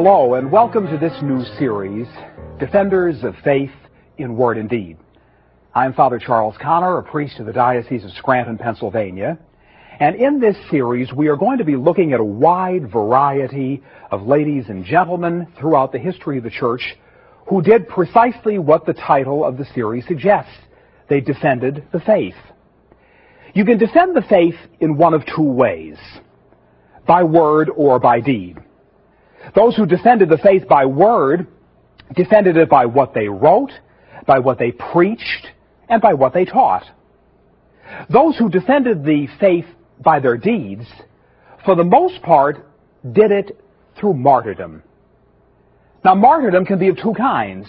Hello, and welcome to this new series, Defenders of Faith in Word and Deed. I'm Father Charles Connor, a priest of the Diocese of Scranton, Pennsylvania. And in this series, we are going to be looking at a wide variety of ladies and gentlemen throughout the history of the Church who did precisely what the title of the series suggests. They defended the faith. You can defend the faith in one of two ways, by word or by deed. Those who defended the faith by word defended it by what they wrote, by what they preached, and by what they taught. Those who defended the faith by their deeds, for the most part, did it through martyrdom. Now, martyrdom can be of two kinds.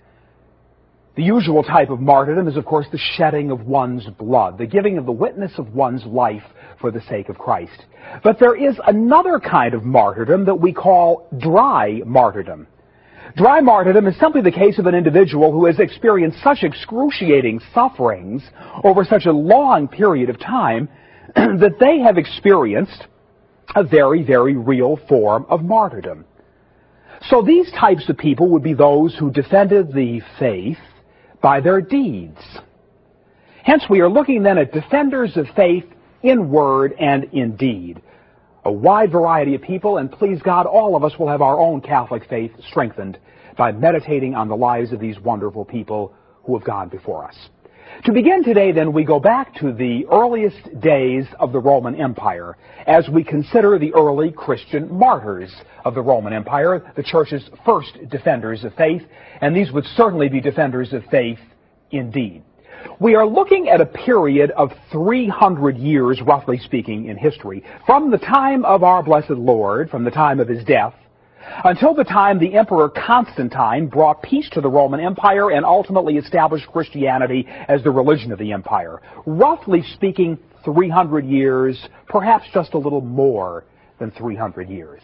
The usual type of martyrdom is, of course, the shedding of one's blood, the giving of the witness of one's life for the sake of Christ. But there is another kind of martyrdom that we call dry martyrdom. Dry martyrdom is simply the case of an individual who has experienced such excruciating sufferings over such a long period of time that they have experienced a very, very real form of martyrdom. So these types of people would be those who defended the faith by their deeds. Hence, we are looking then at defenders of faith in word and in deed. A wide variety of people, and please God, all of us will have our own Catholic faith strengthened by meditating on the lives of these wonderful people who have gone before us. To begin today, then, we go back to the earliest days of the Roman Empire as we consider the early Christian martyrs of the Roman Empire, the Church's first defenders of faith, and these would certainly be defenders of faith indeed. We are looking at a period of 300 years, roughly speaking, in history, from the time of our blessed Lord, from the time of his death, until the time the Emperor Constantine brought peace to the Roman Empire and ultimately established Christianity as the religion of the empire. Roughly speaking, 300 years, perhaps just a little more than 300 years.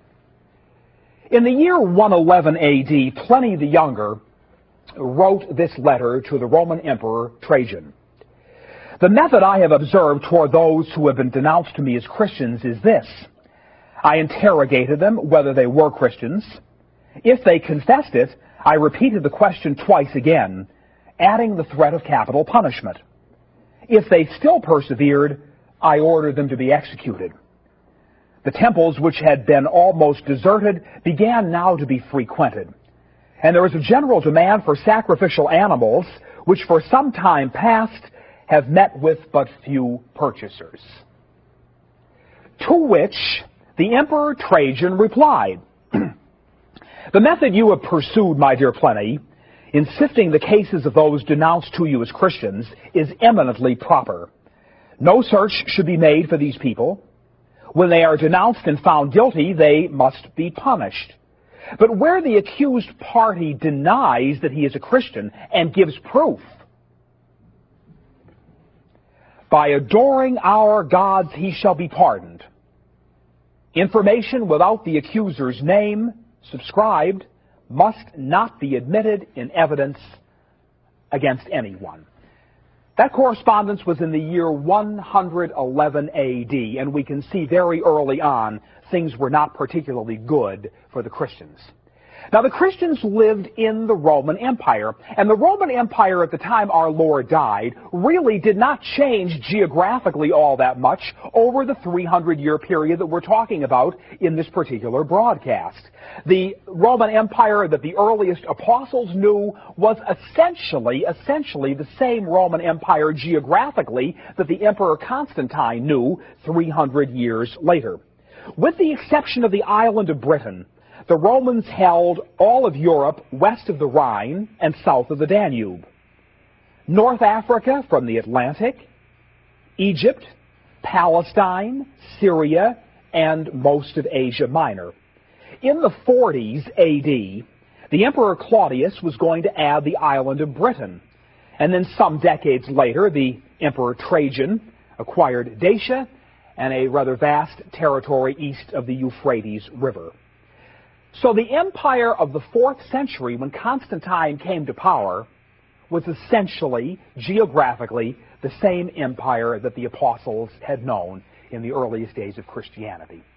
In the year 111 A.D., Pliny the Younger wrote this letter to the Roman Emperor Trajan. The method I have observed toward those who have been denounced to me as Christians is this. I interrogated them whether they were Christians. If they confessed it, I repeated the question twice again, adding the threat of capital punishment. If they still persevered, I ordered them to be executed. The temples, which had been almost deserted, began now to be frequented, and there was a general demand for sacrificial animals, which for some time past have met with but few purchasers. To which the Emperor Trajan replied, The method you have pursued, my dear Pliny, in sifting the cases of those denounced to you as Christians, is eminently proper. No search should be made for these people. When they are denounced and found guilty, they must be punished. But where the accused party denies that he is a Christian and gives proof, by adoring our gods he shall be pardoned. Information without the accuser's name subscribed must not be admitted in evidence against anyone. That correspondence was in the year 111 A.D., and we can see very early on things were not particularly good for the Christians. Now, the Christians lived in the Roman Empire, and the Roman Empire at the time our Lord died really did not change geographically all that much over the 300-year period that we're talking about in this particular broadcast. The Roman Empire that the earliest apostles knew was essentially the same Roman Empire geographically that the Emperor Constantine knew 300 years later. With the exception of the island of Britain, the Romans held all of Europe west of the Rhine and south of the Danube, North Africa from the Atlantic, Egypt, Palestine, Syria, and most of Asia Minor. In the 40s A.D., the Emperor Claudius was going to add the island of Britain, and then some decades later, the Emperor Trajan acquired Dacia and a rather vast territory east of the Euphrates River. So the empire of the 4th century, when Constantine came to power, was essentially, geographically, the same empire that the apostles had known in the earliest days of Christianity.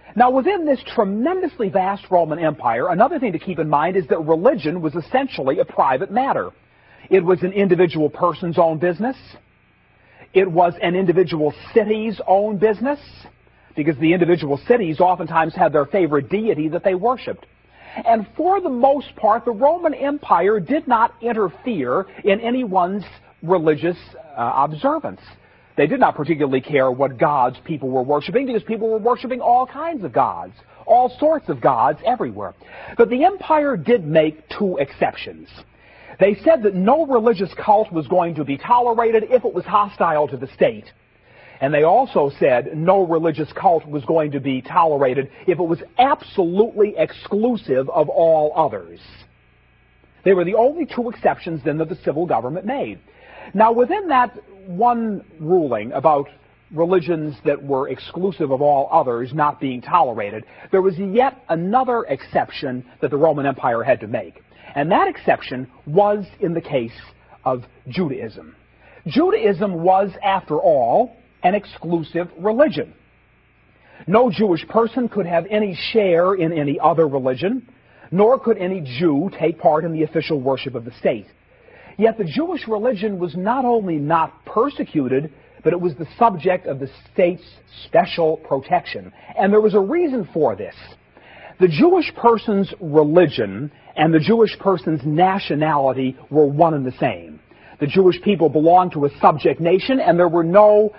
Now, within this tremendously vast Roman Empire, another thing to keep in mind is that religion was essentially a private matter. It was an individual person's own business. It was an individual city's own business, because the individual cities oftentimes had their favorite deity that they worshipped. And for the most part, the Roman Empire did not interfere in anyone's religious observance. They did not particularly care what gods people were worshiping, because people were worshiping all kinds of gods, all sorts of gods everywhere. But the empire did make two exceptions. They said that no religious cult was going to be tolerated if it was hostile to the state. And they also said no religious cult was going to be tolerated if it was absolutely exclusive of all others. They were the only two exceptions then that the civil government made. Now, within that one ruling about religions that were exclusive of all others not being tolerated, there was yet another exception that the Roman Empire had to make. And that exception was in the case of Judaism. Judaism was, after all, an exclusive religion. No Jewish person could have any share in any other religion, nor could any Jew take part in the official worship of the state. Yet the Jewish religion was not only not persecuted, but it was the subject of the state's special protection. And there was a reason for this. The Jewish person's religion and the Jewish person's nationality were one and the same. The Jewish people belonged to a subject nation, and there were no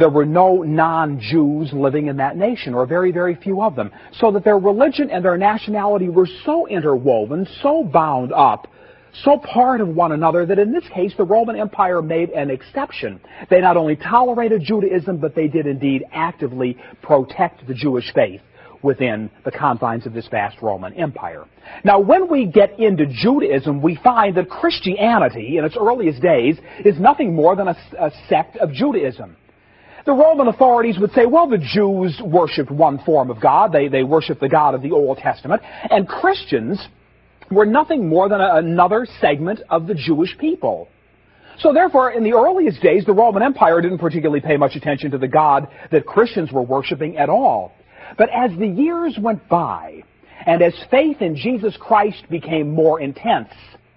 non-Jews living in that nation, or very, very few of them. So that their religion and their nationality were so interwoven, so bound up, so part of one another, that in this case the Roman Empire made an exception. They not only tolerated Judaism, but they did indeed actively protect the Jewish faith within the confines of this vast Roman Empire. Now, when we get into Judaism, we find that Christianity, in its earliest days, is nothing more than a sect of Judaism. The Roman authorities would say, well, the Jews worshipped one form of God. They worshipped the God of the Old Testament. And Christians were nothing more than another segment of the Jewish people. So therefore, in the earliest days, the Roman Empire didn't particularly pay much attention to the God that Christians were worshiping at all. But as the years went by, and as faith in Jesus Christ became more intense,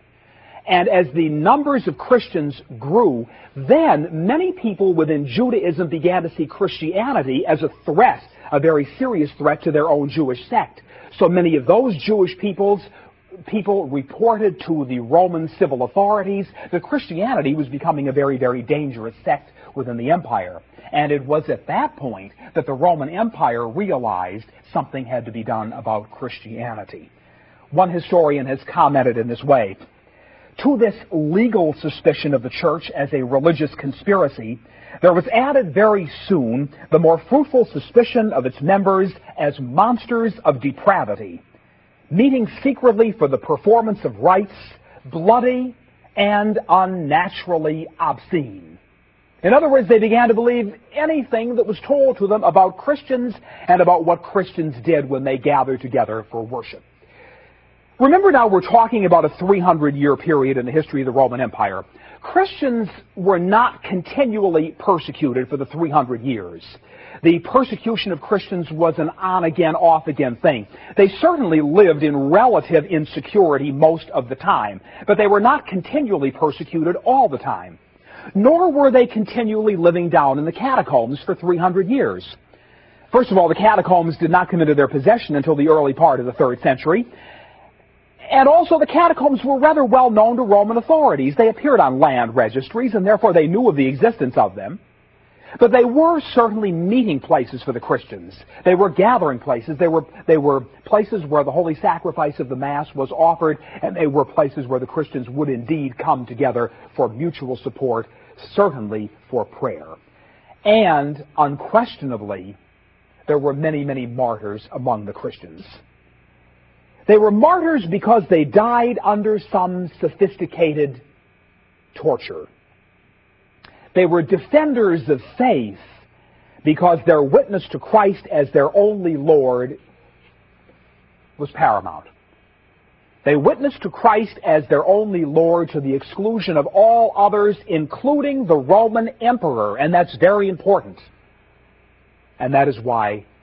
and as the numbers of Christians grew, then many people within Judaism began to see Christianity as a threat, a very serious threat to their own Jewish sect. So many of those Jewish people reported to the Roman civil authorities that Christianity was becoming a very, very dangerous sect within the empire. And it was at that point that the Roman Empire realized something had to be done about Christianity. One historian has commented in this way: to this legal suspicion of the church as a religious conspiracy, there was added very soon the more fruitful suspicion of its members as monsters of depravity, meeting secretly for the performance of rites, bloody and unnaturally obscene. In other words, they began to believe anything that was told to them about Christians and about what Christians did when they gathered together for worship. Remember now, we're talking about a 300-year period in the history of the Roman Empire. Christians were not continually persecuted for the 300 years. The persecution of Christians was an on-again, off-again thing. They certainly lived in relative insecurity most of the time, but they were not continually persecuted all the time. Nor were they continually living down in the catacombs for 300 years. First of all, the catacombs did not come into their possession until the early part of the 3rd century. And also, the catacombs were rather well known to Roman authorities. They appeared on land registries, and therefore they knew of the existence of them. But they were certainly meeting places for the Christians. They were gathering places. They were places where the holy sacrifice of the Mass was offered, and they were places where the Christians would indeed come together for mutual support, certainly for prayer. And unquestionably, there were many, many martyrs among the Christians. They were martyrs because they died under some sophisticated torture. They were defenders of faith because their witness to Christ as their only Lord was paramount. They witnessed to Christ as their only Lord to the exclusion of all others, including the Roman emperor, and that's very important. And that is why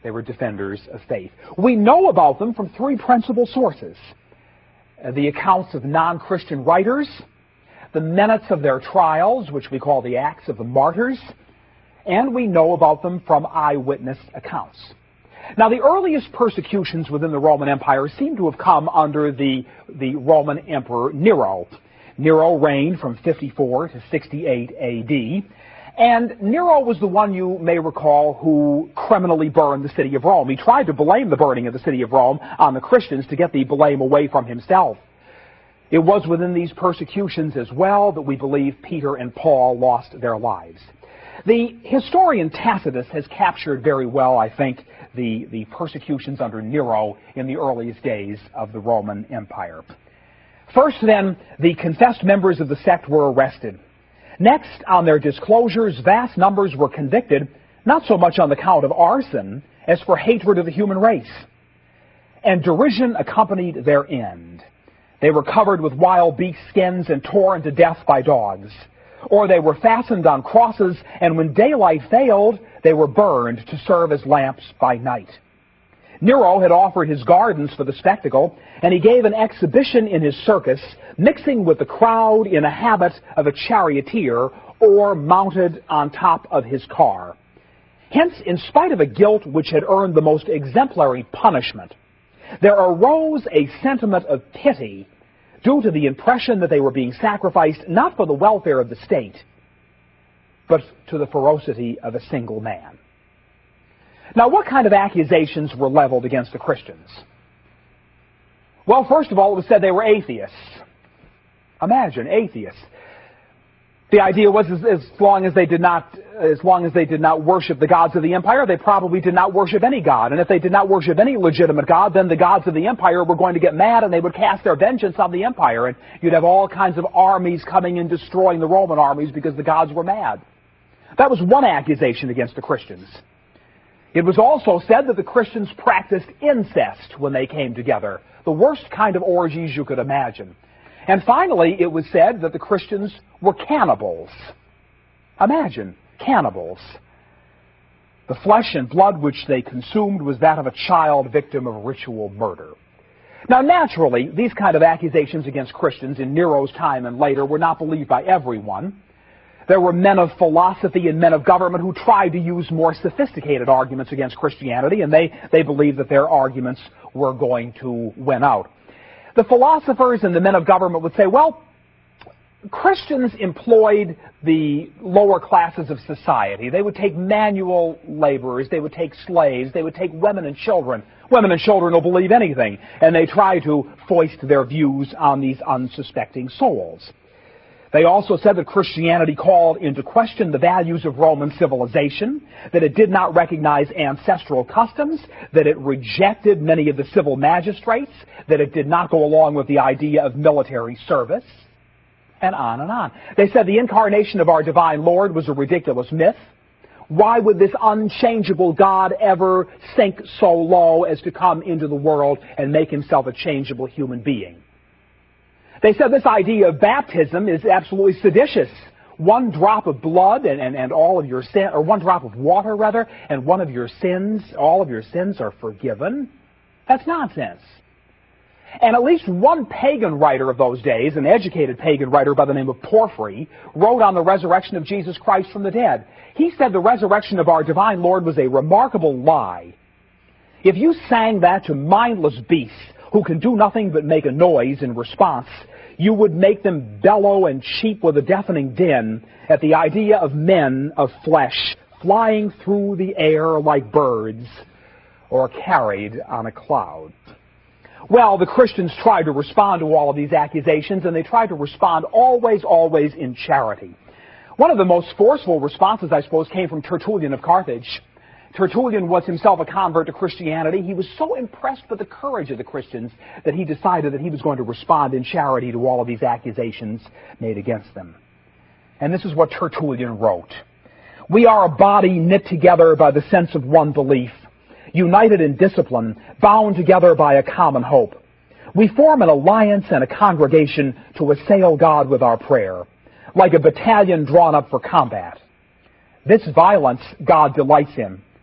They were defenders of faith. We know about them from three principal sources. The accounts of non-Christian writers, the minutes of their trials, which we call the Acts of the Martyrs, and we know about them from eyewitness accounts. Now, the earliest persecutions within the Roman Empire seem to have come under the Roman Emperor Nero. Nero reigned from 54 to 68 A.D., and Nero was the one, you may recall, who criminally burned the city of Rome. He tried to blame the burning of the city of Rome on the Christians to get the blame away from himself. It was within these persecutions as well that we believe Peter and Paul lost their lives. The historian Tacitus has captured very well, I think, the persecutions under Nero in the earliest days of the Roman Empire. First, then, the confessed members of the sect were arrested. Next, on their disclosures, vast numbers were convicted, not so much on the count of arson as for hatred of the human race. And derision accompanied their end. They were covered with wild beast skins and torn to death by dogs. Or they were fastened on crosses, and when daylight failed, they were burned to serve as lamps by night. Nero had offered his gardens for the spectacle, and he gave an exhibition in his circus, mixing with the crowd in a habit of a charioteer or mounted on top of his car. Hence, in spite of a guilt which had earned the most exemplary punishment, there arose a sentiment of pity due to the impression that they were being sacrificed not for the welfare of the state, but to the ferocity of a single man. Now, what kind of accusations were leveled against the Christians? Well, first of all, it was said they were atheists. Imagine, atheists. The idea was as long as they did not worship the gods of the empire, they probably did not worship any god. And if they did not worship any legitimate god, then the gods of the empire were going to get mad and they would cast their vengeance on the empire. And you'd have all kinds of armies coming and destroying the Roman armies because the gods were mad. That was one accusation against the Christians. It was also said that the Christians practiced incest when they came together, the worst kind of orgies you could imagine. And finally, it was said that the Christians were cannibals. Imagine, cannibals. The flesh and blood which they consumed was that of a child victim of ritual murder. Now, naturally, these kind of accusations against Christians in Nero's time and later were not believed by everyone. There were men of philosophy and men of government who tried to use more sophisticated arguments against Christianity, and they believed that their arguments were going to win out. The philosophers and the men of government would say, well, Christians employed the lower classes of society. They would take manual laborers, they would take slaves, they would take women and children. Women and children will believe anything, and they try to foist their views on these unsuspecting souls. They also said that Christianity called into question the values of Roman civilization, that it did not recognize ancestral customs, that it rejected many of the civil magistrates, that it did not go along with the idea of military service, and on and on. They said the incarnation of our divine Lord was a ridiculous myth. Why would this unchangeable God ever sink so low as to come into the world and make himself a changeable human being? They said this idea of baptism is absolutely seditious. One drop of blood and all of your sin, or one drop of water rather, and one of your sins, all of your sins are forgiven. That's nonsense. And at least one pagan writer of those days, an educated pagan writer by the name of Porphyry, wrote on the resurrection of Jesus Christ from the dead. He said the resurrection of our divine Lord was a remarkable lie. If you sang that to mindless beasts who can do nothing but make a noise in response, you would make them bellow and cheep with a deafening din at the idea of men of flesh flying through the air like birds or carried on a cloud. Well, the Christians tried to respond to all of these accusations, and they tried to respond always in charity. One of the most forceful responses, I suppose, came from Tertullian of Carthage. Tertullian was himself a convert to Christianity. He was so impressed with the courage of the Christians that he decided that he was going to respond in charity to all of these accusations made against them. And this is what Tertullian wrote. We are a body knit together by the sense of one belief, united in discipline, bound together by a common hope. We form an alliance and a congregation to assail God with our prayer, like a battalion drawn up for combat. This violence God delights in.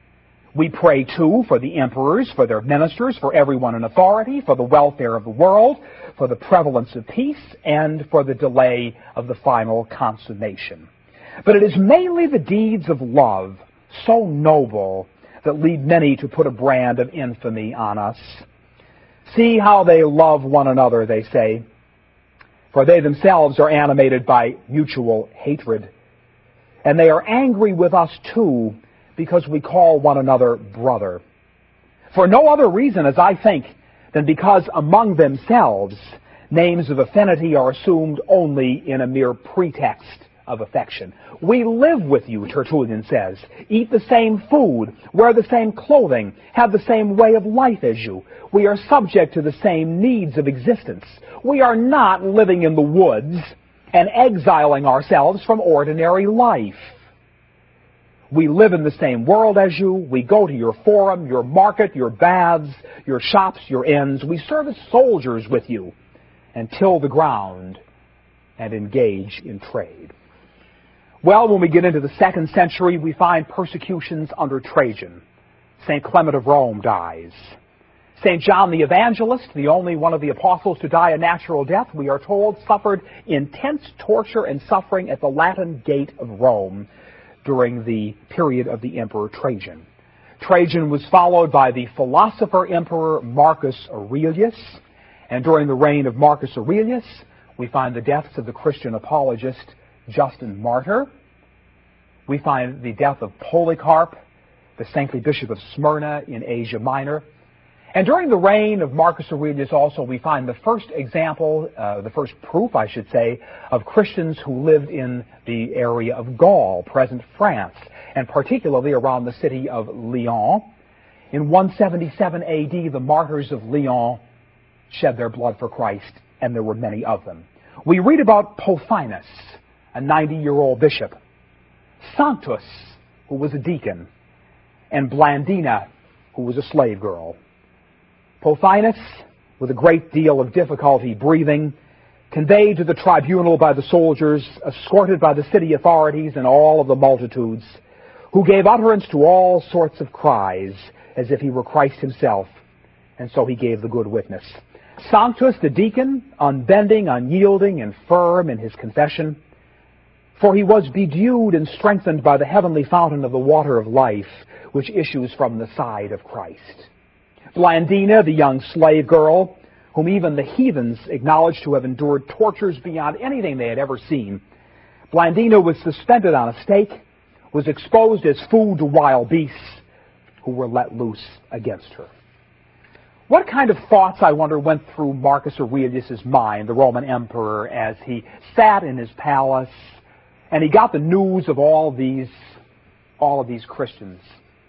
We pray, too, for the emperors, for their ministers, for everyone in authority, for the welfare of the world, for the prevalence of peace, and for the delay of the final consummation. But it is mainly the deeds of love, so noble, that lead many to put a brand of infamy on us. See how they love one another, they say, for they themselves are animated by mutual hatred. And they are angry with us, too, because we call one another brother. For no other reason, as I think, than because among themselves names of affinity are assumed only in a mere pretext of affection. We live with you, Tertullian says, eat the same food, wear the same clothing, have the same way of life as you. We are subject to the same needs of existence. We are not living in the woods and exiling ourselves from ordinary life. We live in the same world as you. We go to your forum, your market, your baths, your shops, your inns. We serve as soldiers with you and till the ground and engage in trade. Well, when we get into the 2nd century, we find persecutions under Trajan. St. Clement of Rome dies. St. John the Evangelist, the only one of the apostles to die a natural death, we are told, suffered intense torture and suffering at the Latin Gate of Rome during the period of the Emperor Trajan. Trajan was followed by the philosopher Emperor Marcus Aurelius, and during the reign of Marcus Aurelius, we find the deaths of the Christian apologist Justin Martyr. We find the death of Polycarp, the saintly bishop of Smyrna in Asia Minor. And during the reign of Marcus Aurelius also, we find the first example, the first proof, I should say, of Christians who lived in the area of Gaul, present France, and particularly around the city of Lyon. In 177 AD, the martyrs of Lyon shed their blood for Christ, and there were many of them. We read about Pothinus, a 90-year-old bishop, Sanctus, who was a deacon, and Blandina, who was a slave girl. Pothinus, with a great deal of difficulty breathing, conveyed to the tribunal by the soldiers, escorted by the city authorities and all of the multitudes, who gave utterance to all sorts of cries, as if he were Christ himself, and so he gave the good witness. Sanctus, the deacon, unbending, unyielding, and firm in his confession, for he was bedewed and strengthened by the heavenly fountain of the water of life, which issues from the side of Christ. Blandina, the young slave girl, whom even the heathens acknowledged to have endured tortures beyond anything they had ever seen. Blandina was suspended on a stake, was exposed as food to wild beasts who were let loose against her. What kind of thoughts, I wonder, went through Marcus Aurelius' mind, the Roman emperor, as he sat in his palace and he got the news of all of these Christians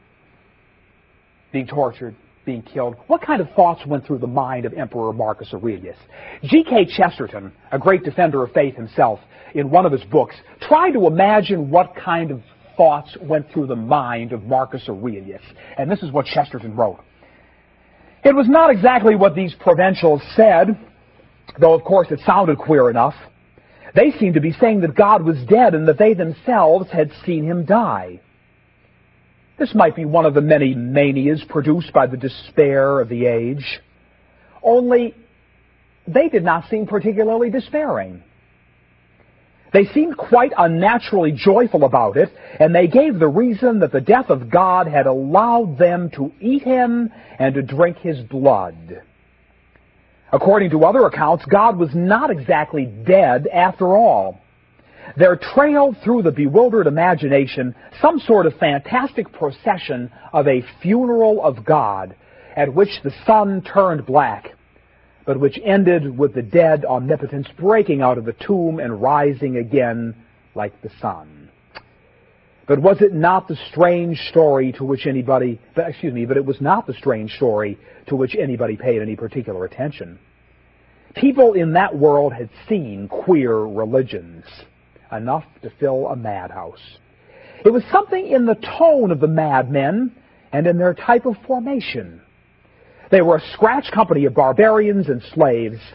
being tortured, being killed? What kind of thoughts went through the mind of Emperor Marcus Aurelius? G.K. Chesterton, a great defender of faith himself, in one of his books, tried to imagine what kind of thoughts went through the mind of Marcus Aurelius. And this is what Chesterton wrote. It was not exactly what these provincials said, though of course it sounded queer enough. They seemed to be saying that God was dead and that they themselves had seen him die. This might be one of the many manias produced by the despair of the age. Only, they did not seem particularly despairing. They seemed quite unnaturally joyful about it, and they gave the reason that the death of God had allowed them to eat him and to drink his blood. According to other accounts, God was not exactly dead after all. There trailed through the bewildered imagination some sort of fantastic procession of a funeral of God, at which the sun turned black, but which ended with the dead omnipotence breaking out of the tomb and rising again like the sun. But was it not the strange story to which anybody, but it was not the strange story to which anybody paid any particular attention. People in that world had seen queer religions, enough to fill a madhouse. It was something in the tone of the madmen and in their type of formation. They were a scratch company of barbarians and slaves,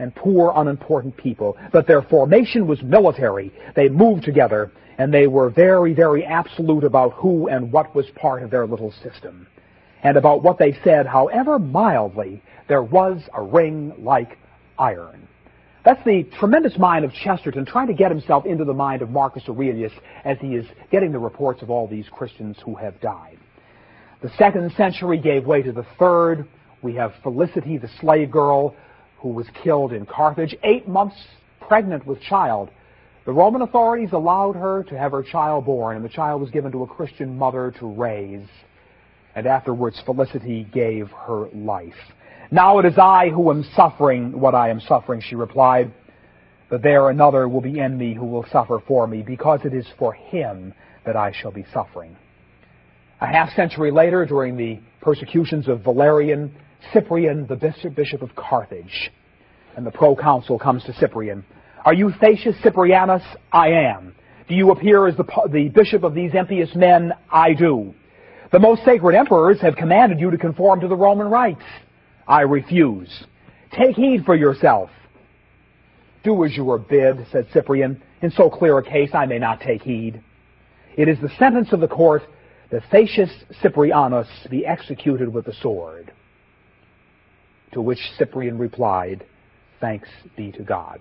and poor, unimportant people. But their formation was military. They moved together, and they were very, very absolute about who and what was part of their little system. And about what they said, however mildly, there was a ring like iron. That's the tremendous mind of Chesterton trying to get himself into the mind of Marcus Aurelius as he is getting the reports of all these Christians who have died. The 2nd century gave way to the 3rd. We have Felicity, the slave girl, who was killed in Carthage, 8 months pregnant with child. The Roman authorities allowed her to have her child born, and the child was given to a Christian mother to raise. And afterwards, Felicity gave her life. Now it is I who am suffering what I am suffering, she replied. But there another will be in me who will suffer for me, because it is for him that I shall be suffering. A half-century later, during the persecutions of Valerian, Cyprian, the bishop of Carthage, and the proconsul comes to Cyprian. Are you Thasius Cyprianus? I am. Do you appear as the bishop of these impious men? I do. The most sacred emperors have commanded you to conform to the Roman rites. I refuse. Take heed for yourself. Do as you are bid, said Cyprian. In so clear a case I may not take heed. It is the sentence of the court that Thasius Cyprianus be executed with the sword. To which Cyprian replied, thanks be to God.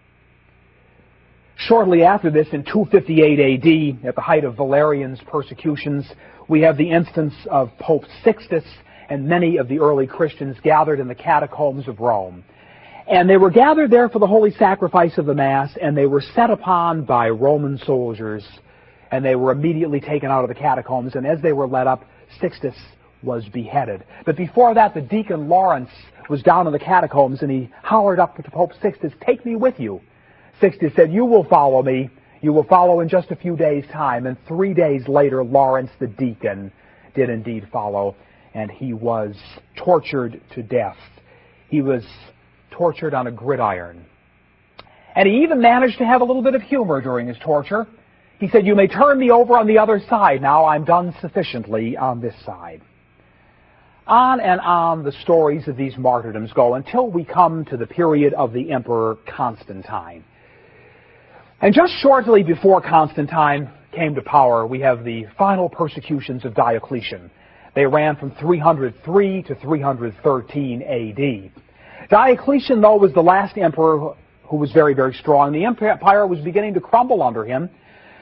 Shortly after this, in 258 A.D., at the height of Valerian's persecutions, we have the instance of Pope Sixtus and many of the early Christians gathered in the catacombs of Rome. And they were gathered there for the holy sacrifice of the Mass, and they were set upon by Roman soldiers, and they were immediately taken out of the catacombs, and as they were led up, Sixtus was beheaded. But before that, the deacon Lawrence was down in the catacombs, and he hollered up to Pope Sixtus, take me with you. Sixtus said, you will follow me. You will follow in just a few days' time. And 3 days later, Lawrence the deacon did indeed follow, and he was tortured to death. He was tortured on a gridiron. And he even managed to have a little bit of humor during his torture. He said, you may turn me over on the other side now. I'm done sufficiently on this side. On and on the stories of these martyrdoms go until we come to the period of the Emperor Constantine. And just shortly before Constantine came to power, we have the final persecutions of Diocletian. They ran from 303 to 313 A.D. Diocletian, though, was the last emperor who was very, very strong. The empire was beginning to crumble under him.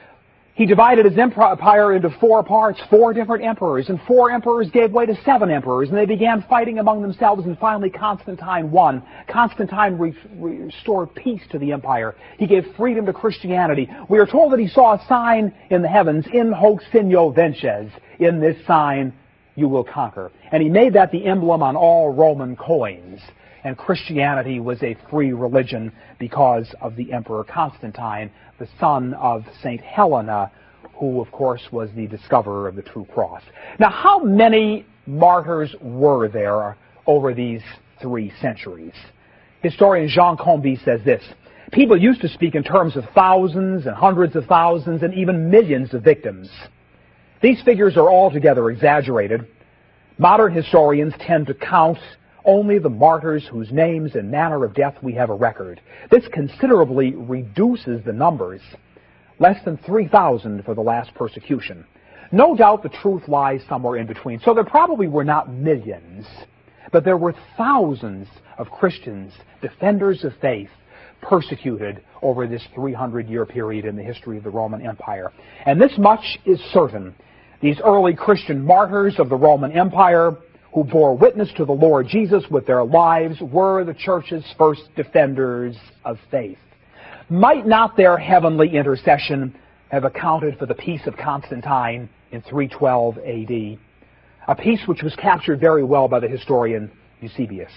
He divided his empire into 4 parts, 4 different emperors, and 4 emperors gave way to 7 emperors, and they began fighting among themselves, and finally Constantine won. Constantine restored peace to the empire. He gave freedom to Christianity. We are told that he saw a sign in the heavens, in hoc signo vinces, in this sign you will conquer. And he made that the emblem on all Roman coins. And Christianity was a free religion because of the Emperor Constantine, the son of St. Helena, who, of course, was the discoverer of the true cross. Now, how many martyrs were there over these 3 centuries? Historian Jean Comby says this, people used to speak in terms of thousands and hundreds of thousands and even millions of victims. These figures are altogether exaggerated. Modern historians tend to count only the martyrs whose names and manner of death we have a record. This considerably reduces the numbers. Less than 3,000 for the last persecution. No doubt the truth lies somewhere in between. So there probably were not millions, but there were thousands of Christians, defenders of faith, persecuted over this 300-year period in the history of the Roman Empire. And this much is certain. These early Christian martyrs of the Roman Empire who bore witness to the Lord Jesus with their lives were the church's first defenders of faith. Might not their heavenly intercession have accounted for the peace of Constantine in 312 A.D., a peace which was captured very well by the historian Eusebius.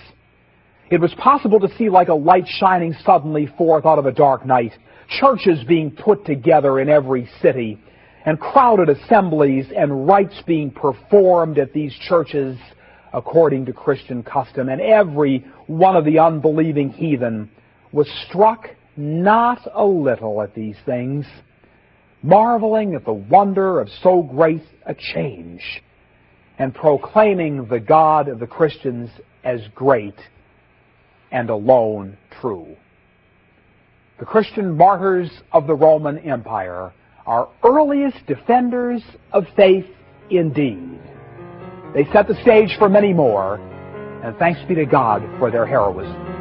It was possible to see like a light shining suddenly forth out of a dark night, churches being put together in every city, and crowded assemblies and rites being performed at these churches according to Christian custom. And every one of the unbelieving heathen was struck not a little at these things, marveling at the wonder of so great a change, and proclaiming the God of the Christians as great and alone true. The Christian martyrs of the Roman Empire are earliest defenders of faith indeed. They set the stage for many more, and thanks be to God for their heroism.